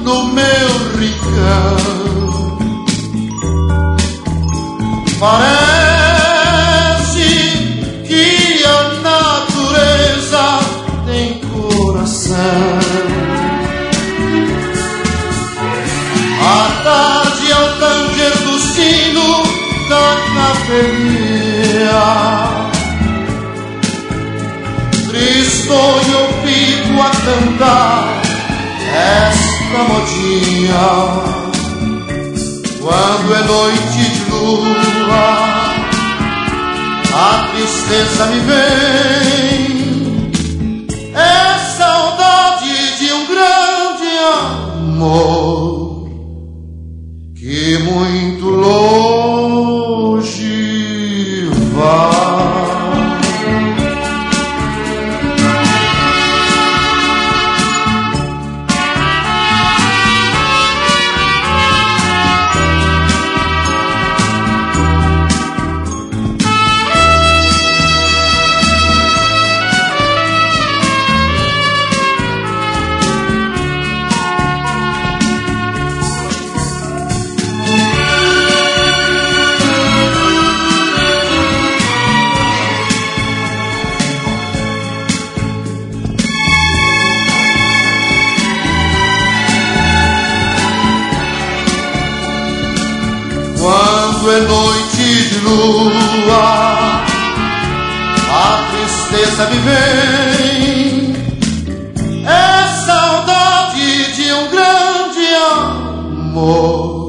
no meu rincão. Parece que a natureza tem coração. À tarde, ao tanger do sino da capelinha, tristonho eu fico a cantar esta modinha. Quando é noite de lua, a tristeza me vem, é saudade de um grande amor que muito longe vai. Quando é noite de lua, a tristeza me vem, é saudade de um grande amor